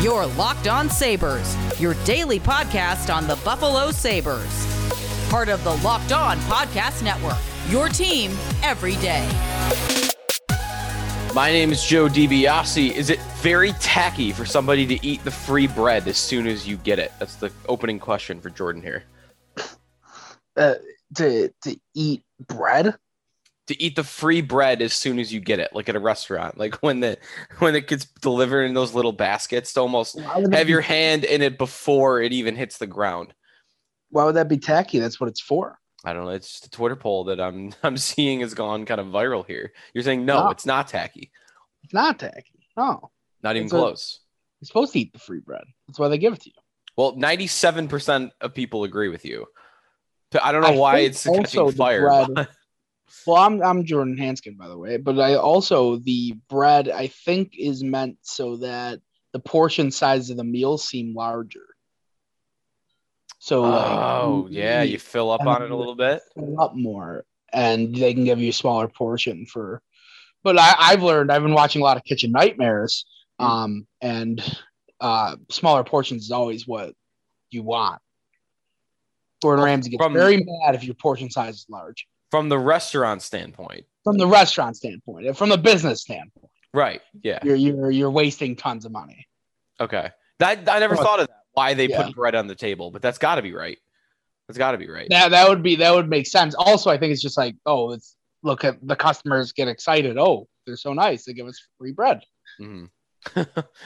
Your Locked On Sabres, your daily podcast on the Buffalo Sabres. Part of the Locked On Podcast Network, your team every day. My name is Joe DiBiase. Is it very tacky for somebody to eat the free bread as soon as you get it? That's the opening question for Jordan here. To eat bread? To eat the free bread as soon as you get it, like at a restaurant, like when it gets delivered in those little baskets, to almost have your hand in it before it even hits the ground. Why would that be tacky? That's what it's for. I don't know. It's just a Twitter poll that I'm seeing has gone kind of viral here. You're saying no, it's not tacky. It's not tacky. No, not even close. You're supposed to eat the free bread. That's why they give it to you. Well, 97% of people agree with you. I don't know why it's catching fire. Well, I'm Jordan Hanskin, by the way, but the bread I think is meant so that the portion size of the meal seem larger. So you fill up on it a little bit, fill up more, and they can give you a smaller portion for. But I've learned. I've been watching a lot of Kitchen Nightmares, and smaller portions is always what you want. Gordon Ramsay gets very mad if your portion size is large. From the restaurant standpoint. From the restaurant standpoint. From the business standpoint. Right. Yeah. You're wasting tons of money. Okay. I never thought of that. Why they put bread on the table, but that's got to be right. That's got to be right. That would make sense. Also, I think it's just like, look at the customers get excited. Oh, they're so nice. They give us free bread. Mm-hmm.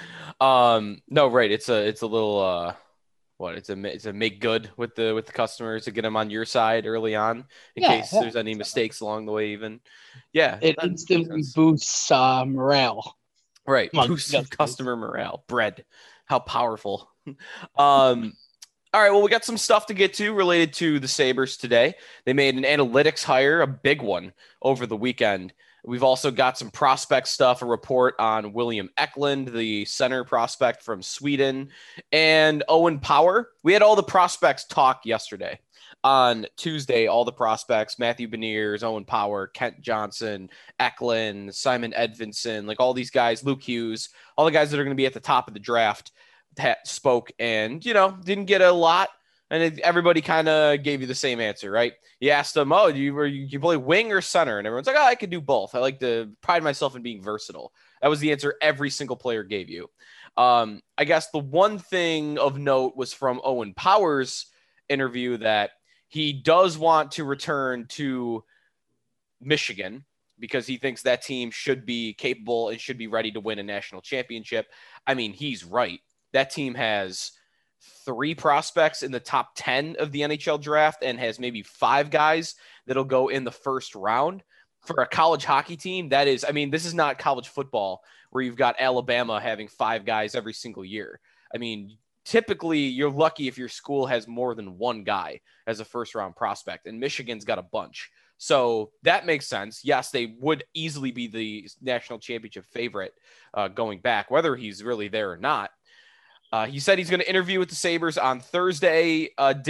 No, right. It's a little it's a make good with the customers to get them on your side early on in case there's any mistakes along the way. Even it instantly boosts morale. Right, boosts customer morale. Bread, how powerful. All right, well, we got some stuff to get to related to the Sabres today. They made an analytics hire, a big one, over the weekend. We've also got some prospect stuff, a report on William Eklund, the center prospect from Sweden, and Owen Power. We had all the prospects talk yesterday. On Tuesday, all the prospects, Matthew Beniers, Owen Power, Kent Johnson, Eklund, Simon Edvinsson, like all these guys, Luke Hughes, all the guys that are going to be at the top of the draft spoke and, didn't get a lot. And everybody kind of gave you the same answer, right? You asked them, do you play wing or center? And everyone's like, I could do both. I like to pride myself in being versatile. That was the answer every single player gave you. I guess the one thing of note was from Owen Power's interview that he does want to return to Michigan because he thinks that team should be capable and should be ready to win a national championship. I mean, he's right. That team has 3 prospects in the top 10 of the NHL draft and has maybe 5 guys that'll go in the first round. For a college hockey team, that is, this is not college football where you've got Alabama having 5 guys every single year. Typically you're lucky if your school has more than 1 guy as a first round prospect, and Michigan's got a bunch. So that makes sense. Yes, they would easily be the national championship favorite going back, whether he's really there or not. He said he's going to interview with the Sabres on Thursday.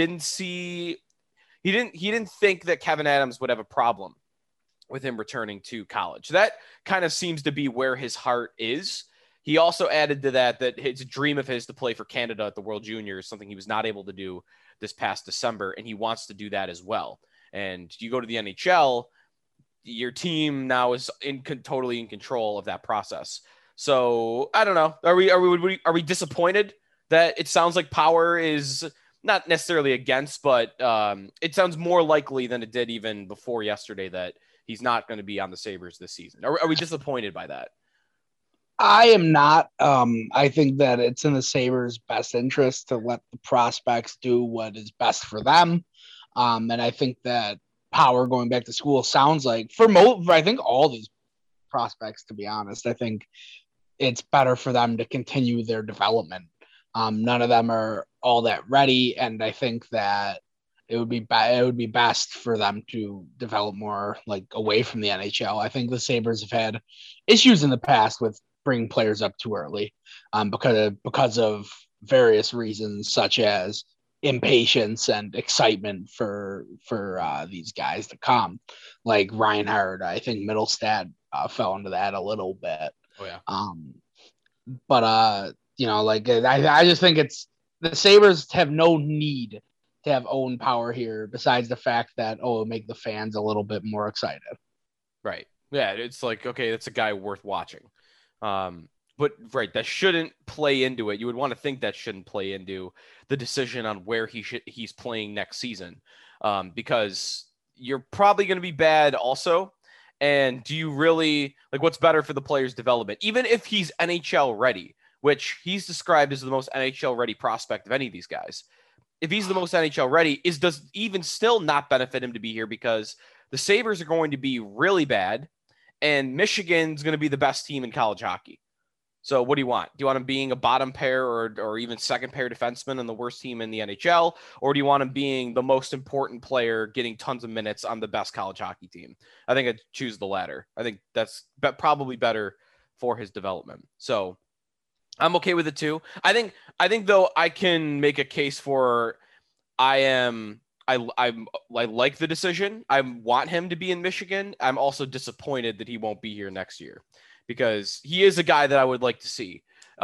He didn't think that Kevin Adams would have a problem with him returning to college. That kind of seems to be where his heart is. He also added to that it's a dream of his to play for Canada at the World Juniors, something he was not able to do this past December, and he wants to do that as well. And you go to the NHL, your team now is totally in control of that process. So I don't know. Are we disappointed that it sounds like Power is not necessarily against, but it sounds more likely than it did even before yesterday that he's not going to be on the Sabres this season? Are we disappointed by that? I am not. I think that it's in the Sabres' best interest to let the prospects do what is best for them. And I think that Power going back to school sounds like I think all these prospects, to be honest, I think it's better for them to continue their development. None of them are all that ready, and I think that it would be best for them to develop more like away from the NHL. I think the Sabres have had issues in the past with bringing players up too early, because of various reasons such as impatience and excitement for these guys to come, like Reinhart. I think Middlestad fell into that a little bit. Oh yeah. But like I just think the Sabres have no need to have own power here besides the fact that, it'll make the fans a little bit more excited. Right. Yeah. It's like, okay, that's a guy worth watching. But right, that shouldn't play into it. You would want to think that shouldn't play into the decision on where he's playing next season, because you're probably going to be bad also. And do you really like what's better for the player's development? Even if he's NHL ready, which he's described as the most NHL ready prospect of any of these guys. If he's the most NHL ready, does even still not benefit him to be here because the Sabres are going to be really bad and Michigan's going to be the best team in college hockey. So what do you want? Do you want him being a bottom pair or even second pair defenseman on the worst team in the NHL? Or do you want him being the most important player getting tons of minutes on the best college hockey team? I think I'd choose the latter. I think that's probably better for his development. So I'm okay with it too. I think though I can make a case for I like the decision. I want him to be in Michigan. I'm also disappointed that he won't be here next year, because he is a guy that I would like to see.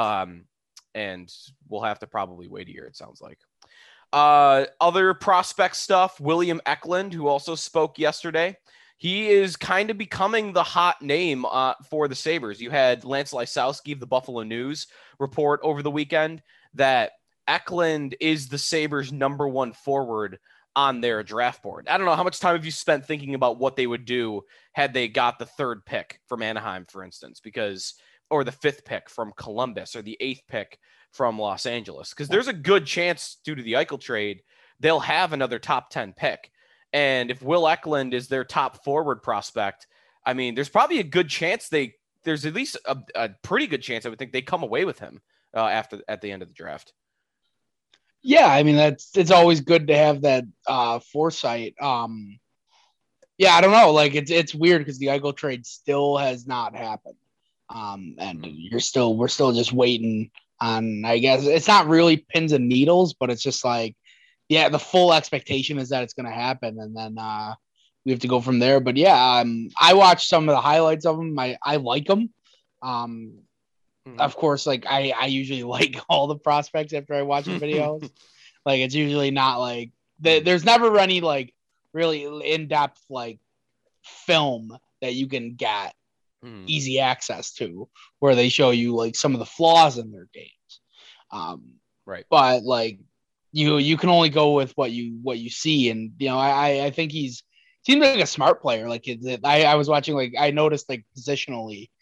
And we'll have to probably wait a year, it sounds like. Other prospect stuff, William Eklund, who also spoke yesterday. He is kind of becoming the hot name for the Sabres. You had Lance Lysowski of the Buffalo News report over the weekend that Eklund is the Sabres' number one forward on their draft board. I don't know, how much time have you spent thinking about what they would do had they got the third pick from Anaheim, for instance, or the fifth pick from Columbus, or the eighth pick from Los Angeles? Because there's a good chance, due to the Eichel trade, they'll have another top 10 pick. And if Will Eklund is their top forward prospect, I mean, there's probably a good chance there's at least a pretty good chance, I would think, they come away with him at the end of the draft. Yeah, I mean, it's always good to have that foresight. Yeah, I don't know. Like it's weird because the Eichel trade still has not happened, and we're still just waiting on. I guess it's not really pins and needles, but it's just like, yeah, the full expectation is that it's going to happen, and then we have to go from there. But yeah, I watched some of the highlights of them. I like them. Of course, like I usually like all the prospects after I watch the videos. Like it's usually not like there's never any like really in-depth like film that you can get easy access to where they show you like some of the flaws in their games. Right. But like you can only go with what you see, and I think seems like a smart player. Like I was watching, like I noticed like positionally,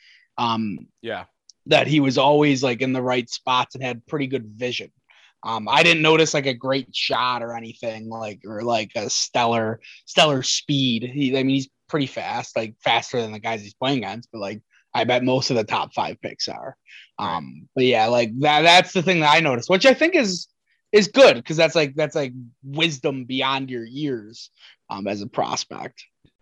that he was always like in the right spots and had pretty good vision. I didn't notice like a great shot or anything or a stellar speed. He's pretty fast, like faster than the guys he's playing against, but like I bet most of the top 5 picks are. But yeah, like that's the thing that I noticed, which I think is good, because that's like wisdom beyond your years as a prospect.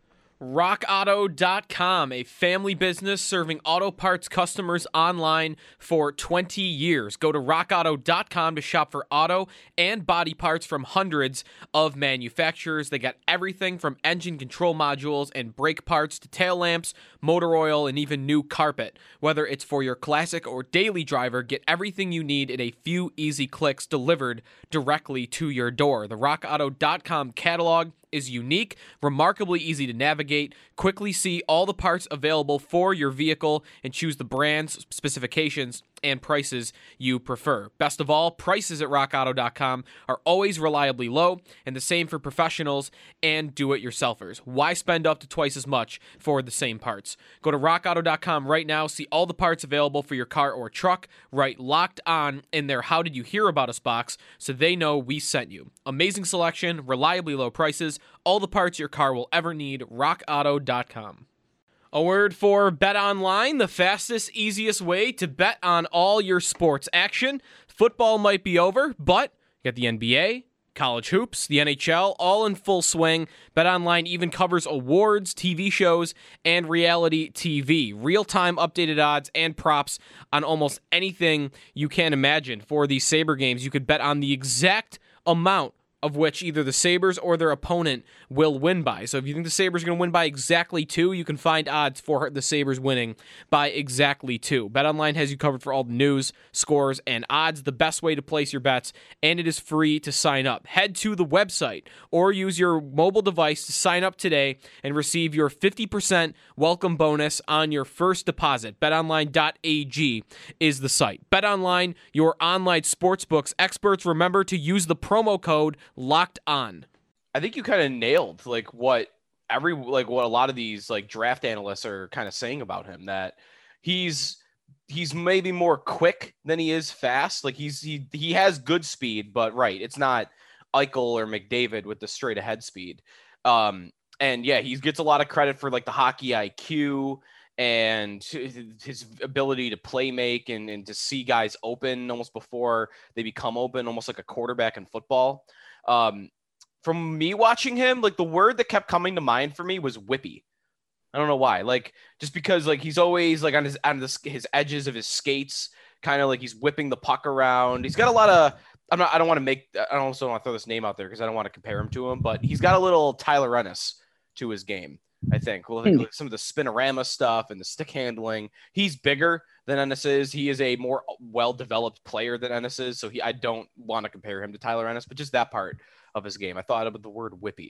RockAuto.com, a family business serving auto parts customers online for 20 years. Go to RockAuto.com to shop for auto and body parts from hundreds of manufacturers. They got everything from engine control modules and brake parts to tail lamps, motor oil, and even new carpet. Whether it's for your classic or daily driver, get everything you need in a few easy clicks delivered directly to your door. The RockAuto.com catalog is unique, remarkably easy to navigate. Quickly see all the parts available for your vehicle and choose the brands, specifications, and prices you prefer. Best of all, prices at RockAuto.com are always reliably low, and the same for professionals and do-it-yourselfers. Why spend up to twice as much for the same parts? Go to RockAuto.com right now, see all the parts available for your car or truck, write Locked On in their How Did You Hear About Us box so they know we sent you. Amazing selection, reliably low prices, all the parts your car will ever need. RockAuto.com. A word for BetOnline, the fastest, easiest way to bet on all your sports action. Football might be over, but you got the NBA, college hoops, the NHL, all in full swing. BetOnline even covers awards, TV shows, and reality TV. Real-time updated odds and props on almost anything you can imagine. For these Sabre games, you could bet on the exact amount of which either the Sabres or their opponent will win by. So if you think the Sabres are going to win by exactly 2, you can find odds for the Sabres winning by exactly 2. BetOnline has you covered for all the news, scores, and odds, the best way to place your bets, and it is free to sign up. Head to the website or use your mobile device to sign up today and receive your 50% welcome bonus on your first deposit. BetOnline.ag is the site. BetOnline, your online sportsbooks experts. Remember to use the promo code Locked On. I think you kind of nailed what a lot of these draft analysts are kind of saying about him, that he's maybe more quick than he is fast. He has good speed, but it's not Eichel or McDavid with the straight ahead speed. And yeah, he gets a lot of credit for the hockey IQ and his ability to play make and to see guys open almost before they become open, almost like a quarterback in football. From me watching him, the word that kept coming to mind for me was whippy. I don't know why. Just because he's always on his edges of his skates, kind of he's whipping the puck around. He's got a lot of I don't want to throw this name out there because I don't want to compare him to him, but he's got a little Tyler Ennis to his game, I think. Some of the spinorama stuff and the stick handling. He's bigger than Ennis is. He is a more well-developed player than Ennis is, so I don't want to compare him to Tyler Ennis, but just that part of his game. I thought about the word whippy.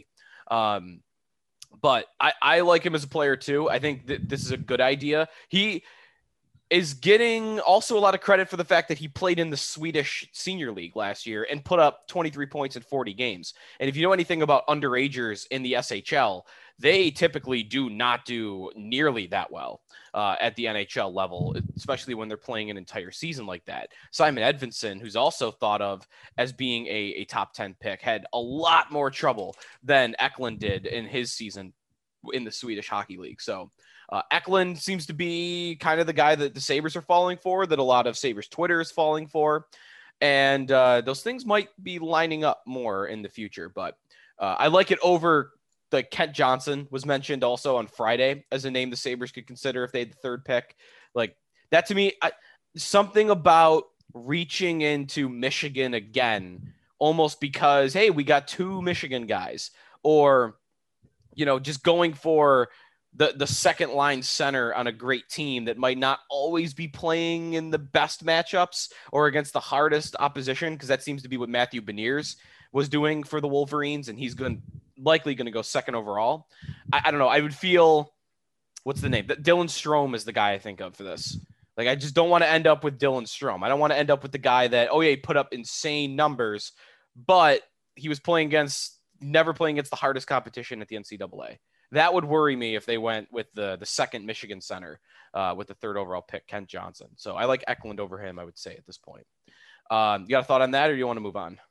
But I like him as a player too. I think that this is a good idea. He is getting also a lot of credit for the fact that he played in the Swedish Senior League last year and put up 23 points in 40 games. And if you know anything about underagers in the SHL, they typically do not do nearly that well at the NHL level, especially when they're playing an entire season like that. Simon Edvinsson, who's also thought of as being a top 10 pick, had a lot more trouble than Eklund did in his season in the Swedish Hockey League. So Eklund seems to be kind of the guy that the Sabres are falling for, that a lot of Sabres Twitter is falling for. And those things might be lining up more in the future. But I like it over Kent Johnson was mentioned also on Friday as a name the Sabres could consider if they had the third pick. That to me, something about reaching into Michigan again, almost because, hey, we got 2 Michigan guys, or, just going for the second line center on a great team that might not always be playing in the best matchups or against the hardest opposition, because that seems to be what Matthew Beniers was doing for the Wolverines, and he's likely going to go second overall. I don't know. I would feel, what's the name? Dylan Strome is the guy I think of for this. I just don't want to end up with Dylan Strome. I don't want to end up with the guy that, he put up insane numbers, but he was never playing against the hardest competition at the NCAA. That would worry me if they went with the second Michigan center with the third overall pick, Kent Johnson. So I like Eklund over him, I would say, at this point. You got a thought on that, or do you want to move on?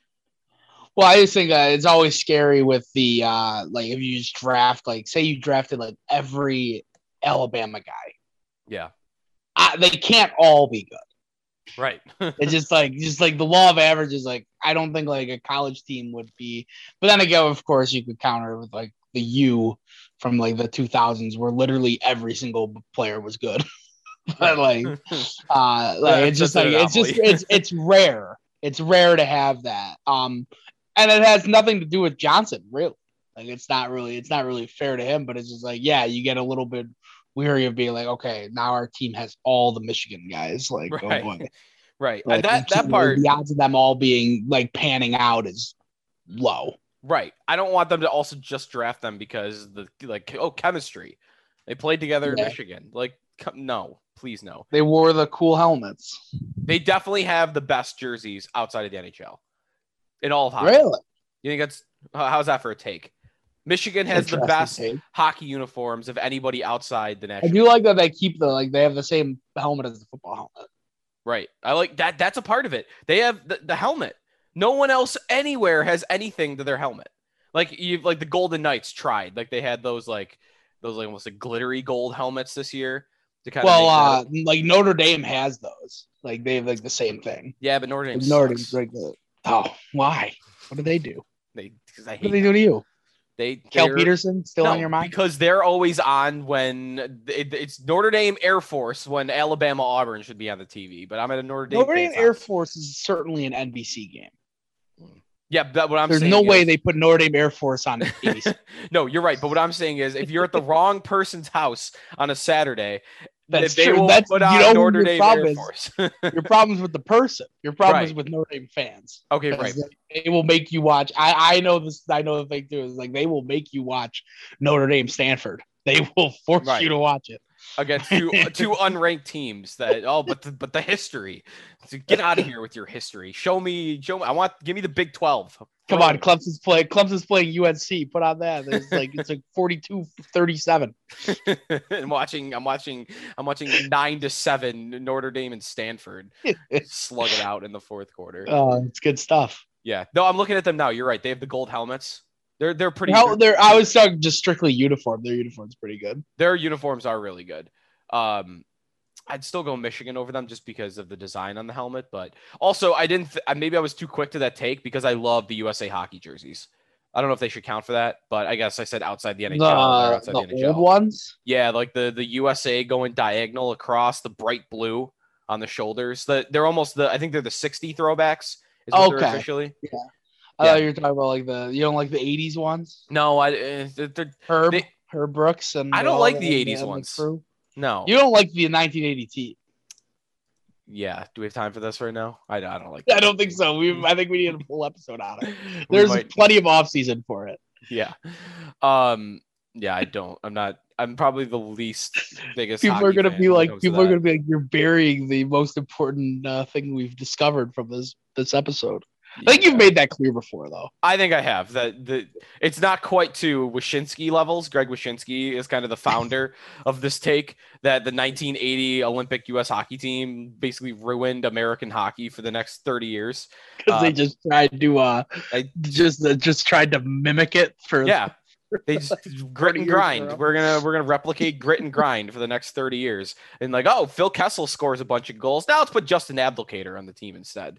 Well, I just think it's always scary with the if you just draft, say you drafted every Alabama guy. Yeah. They can't all be good. Right. It's just the law of averages. I don't think a college team would be, but then again, of course, you could counter with the U from the 2000s, where literally every single player was good. But it's rare. It's rare to have that. And it has nothing to do with Johnson, really. It's not really fair to him, but it's just you get a little bit weary of being okay, now our team has all the Michigan guys. Right. Oh boy. Right. And that part, the odds of them all being panning out is low. Right. I don't want them to also just draft them because chemistry. They played together in Michigan. No, please no. They wore the cool helmets. They definitely have the best jerseys outside of the NHL in all of hockey. Really? You think how's that for a take? Michigan has the best hockey uniforms of anybody outside the national. I do like that they keep they have the same helmet as the football helmet. Right. I like that. That's a part of it. They have the helmet. No one else anywhere has anything to their helmet. The Golden Knights tried. They had those almost glittery gold helmets this year to kind of Notre Dame has those. They have the same thing. Yeah, but Notre Dame Dame's very good. Oh, why? What do they do? What do they do to you? Cal Peterson still on your mind? Because they're always on when it's Notre Dame Air Force when Alabama Auburn should be on the TV. But I'm at a Notre Dame Air Force is certainly an NBC game. Yeah, but what I'm There's saying no way is- they put Notre Dame Air Force on 80. No, you're right. But what I'm saying is, if you're at the wrong person's house on a Saturday, That's they true. will That's put you on know who Notre your Dame problem Air is. Force. Your problem's with the person. Your problem is Right. with Notre Dame fans. Okay, Because right. They will make you watch. I know this. I know the thing too is like they will make you watch Notre Dame Stanford. They will force Right. you to watch it. Against two unranked teams that but the history. So get out of here with your history. Show me. Give me the Big 12. Come on, Clemson's playing UNC. Put on that. It's like 42-37. I'm watching 9-7 Notre Dame and Stanford slug it out in the fourth quarter. It's good stuff. Yeah. No, I'm looking at them now. You're right. They have the gold helmets. They're pretty. I was talking just strictly uniform. Their uniform's pretty good. Their uniforms are really good. I'd still go Michigan over them just because of the design on the helmet, but also maybe I was too quick to that take because I love the USA hockey jerseys. I don't know if they should count for that, but I guess I said outside the NHL. They're outside the NHL. Old ones? Yeah, like the USA going diagonal across, the bright blue on the shoulders. They're almost I think they're the 60 throwbacks. Is what they're officially. Yeah. I thought you were talking about like you don't like the 80s ones? No, Herb Brooks and I don't like the 80s ones. No. You don't like the 1980 team. Yeah. Do we have time for this right now? I don't like I don't think so. I think we need a full episode on it. There's plenty of off season for it. Yeah. Yeah, I don't. I'm probably the least biggest. People are gonna be like, you're burying the most important thing we've discovered from this episode. I think you've made that clear before, though. I think I have. It's not quite to Wyshynski levels. Greg Wyshynski is kind of the founder of this take that the 1980 Olympic U.S. hockey team basically ruined American hockey for the next 30 years. Because they just tried to just tried to mimic it for They just grit and grind. We're gonna replicate grit and grind for the next 30 years. And like, oh, Phil Kessel scores a bunch of goals. Now let's put Justin Abdelkader on the team instead.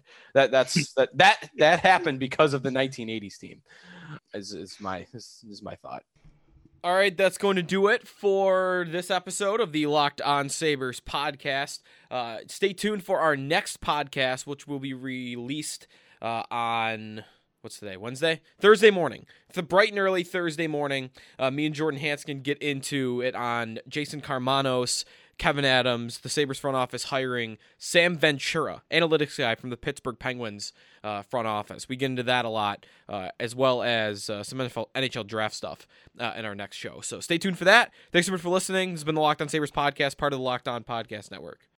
That happened because of the 1980s team. Is my thought. All right, that's going to do it for this episode of the Locked On Sabres podcast. Stay tuned for our next podcast, which will be released on... What's today? Wednesday? Thursday morning. It's a bright and early Thursday morning. Me and Jordan Hanskin get into it on Jason Karmanos, Kevin Adams, the Sabres front office hiring Sam Ventura, analytics guy from the Pittsburgh Penguins front office. We get into that a lot, as well as some NHL draft stuff in our next show. So stay tuned for that. Thanks so much for listening. This has been the Locked On Sabres podcast, part of the Locked On Podcast Network.